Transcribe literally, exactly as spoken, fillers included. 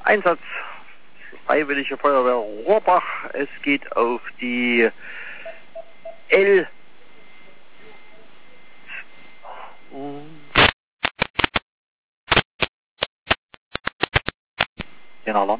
Einsatz Freiwillige Feuerwehr Rohrbach. Es geht auf die L. Den Alarm.